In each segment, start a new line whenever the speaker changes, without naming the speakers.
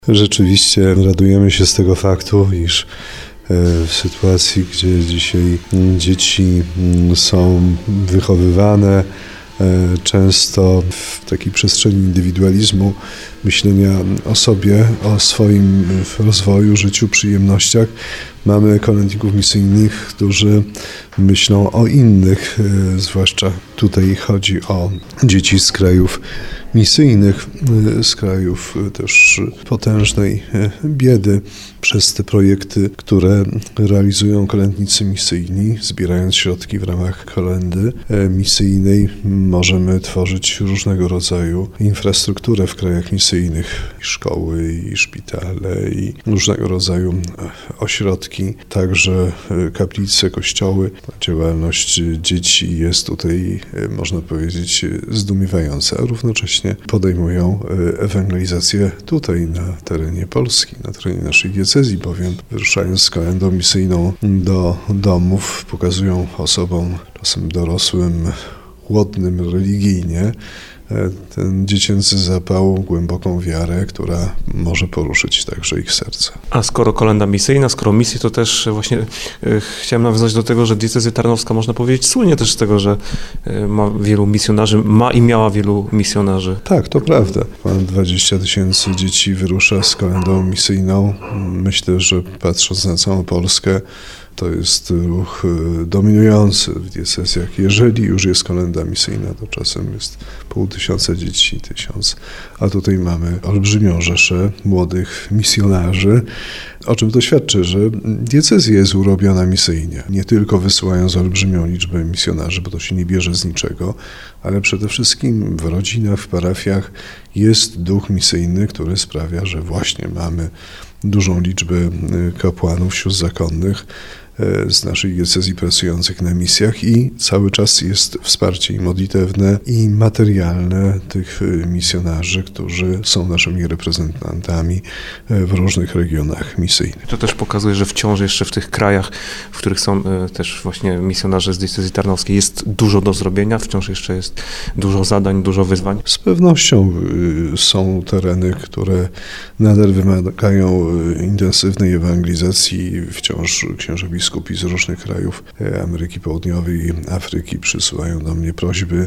Rzeczywiście radujemy się z tego faktu, iż w sytuacji, gdzie dzisiaj dzieci są wychowywane często w takiej przestrzeni indywidualizmu, myślenia o sobie, o swoim rozwoju, życiu, przyjemnościach, mamy kolędników misyjnych, którzy myślą o innych, zwłaszcza tutaj chodzi o dzieci z krajów misyjnych, z krajów też potężnej biedy. Przez te projekty, które realizują kolędnicy misyjni, zbierając środki w ramach kolędy misyjnej, możemy tworzyć różnego rodzaju infrastrukturę w krajach misyjnych, i szkoły, i szpitale, i różnego rodzaju ośrodki, także kaplice, kościoły. Działalność dzieci jest tutaj, można powiedzieć, zdumiewająca, a równocześnie podejmują ewangelizację tutaj, na terenie Polski, na terenie naszej diecezji, bowiem wyruszając z kolędą misyjną do domów, pokazują osobom, czasem dorosłym, głodnym religijnie, ten dziecięcy zapał, głęboką wiarę, która może poruszyć także ich serce.
A skoro kolęda misyjna, skoro misje, to też właśnie chciałem nawiązać do tego, że diecezja tarnowska, można powiedzieć, słynie też z tego, że ma wielu misjonarzy, ma i miała wielu misjonarzy.
Tak, to prawda. Ponad 20 000 dzieci wyrusza z kolędą misyjną. Myślę, że patrząc na całą Polskę, to jest ruch dominujący w diecezjach. Jeżeli już jest kolęda misyjna, to czasem jest 500 dzieci, 1000, a tutaj mamy olbrzymią rzeszę młodych misjonarzy, o czym to świadczy, że diecezja jest urobiona misyjnie. Nie tylko wysyłając olbrzymią liczbę misjonarzy, bo to się nie bierze z niczego, ale przede wszystkim w rodzinach, w parafiach jest duch misyjny, który sprawia, że właśnie mamy dużą liczbę kapłanów, sióstr zakonnych z naszej diecezji pracujących na misjach i cały czas jest wsparcie i modlitewne, i materialne tych misjonarzy, którzy są naszymi reprezentantami w różnych regionach misyjnych.
To też pokazuje, że wciąż jeszcze w tych krajach, w których są też właśnie misjonarze z diecezji tarnowskiej, jest dużo do zrobienia, wciąż jeszcze jest dużo zadań, dużo wyzwań.
Z pewnością są tereny, które nadal wymagają intensywnej ewangelizacji. Wciąż księża biskupi z różnych krajów Ameryki Południowej i Afryki przysyłają do mnie prośby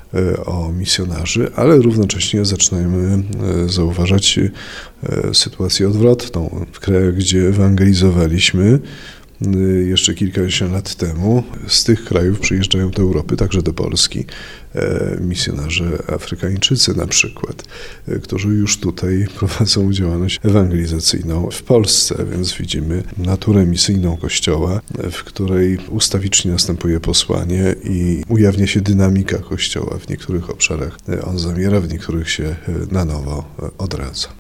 o misjonarzy, ale równocześnie zaczynamy zauważać sytuację odwrotną. W krajach, gdzie ewangelizowaliśmy jeszcze kilkadziesiąt lat temu, z tych krajów przyjeżdżają do Europy, także do Polski, misjonarze afrykańczycy na przykład, którzy już tutaj prowadzą działalność ewangelizacyjną w Polsce, więc widzimy naturę misyjną Kościoła, w której ustawicznie następuje posłanie i ujawnia się dynamika Kościoła. W niektórych obszarach on zamiera, w niektórych się na nowo odradza.